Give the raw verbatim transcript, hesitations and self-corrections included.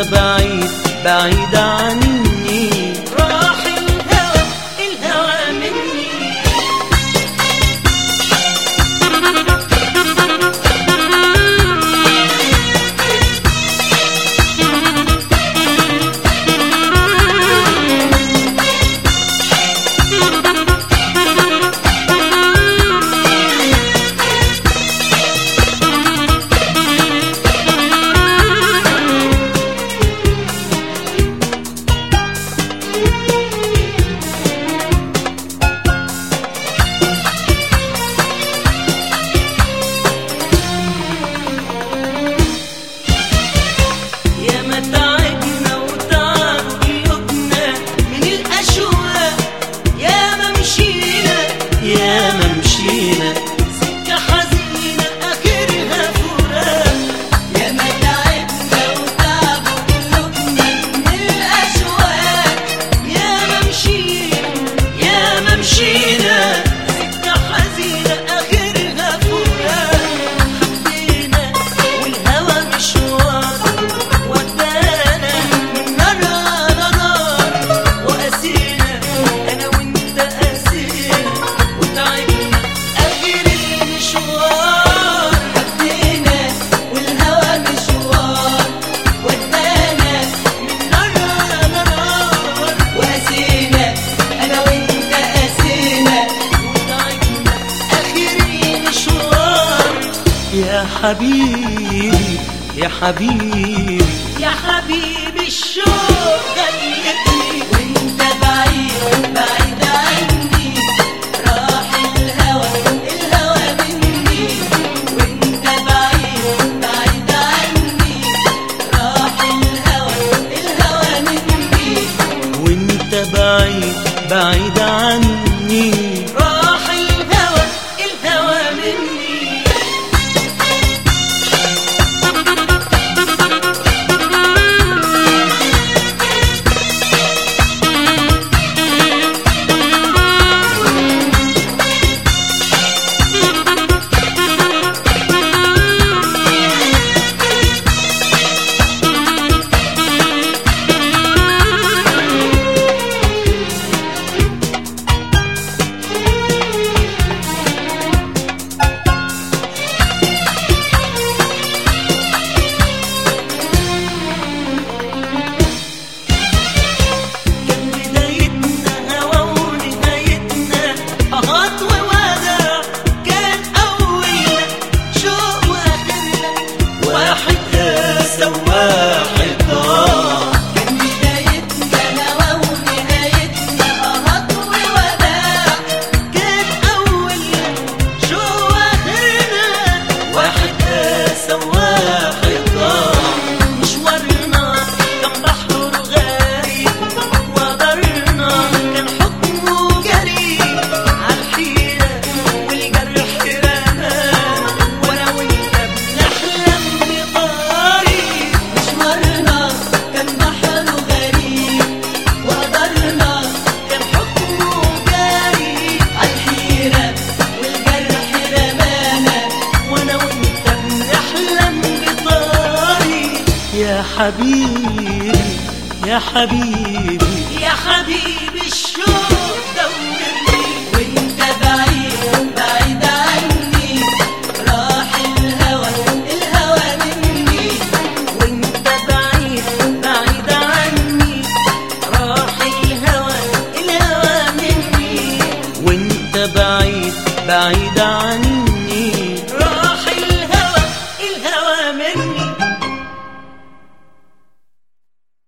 بعيد بعيد عني، راح الهوى الهوى مني. يا ما مشينا سكة حزينة آخرها فراق، يا ما تعبنا وتعبوا قلوبنا من الأشواق. يا ما مشينا يا ما مشينا سكة حزينة آخرها فراق. حبينا والهوى مشوار ودانا من نار على نار، وقاسينا أنا وأنت قاسينا وتعبنا آخر المشوار. حبينا والهوى مشوار ودانا من نار على نار، وقاسينا أنا وأنت قاسينا وتعبنا آخر المشوار. يا حبيبي يا حبيبي يا حبيبي الشوق غلبني، وأنت بعيد بعيد عني، راح الهوى الهوى مني. وأنت بعيد بعيد عني، راح الهوى الهوى مني. وانت بعيد بعيد عني، راح الهوى الهوى مني. يا حبيبي يا حبيبي يا حبيبي الشوق دورني، وأنت بعيد بعيد عني، راح الهوى الهوى مني. وانت بعيد بعيد عني، راح الهوى الهوى مني. وانت بعيد بعيد عني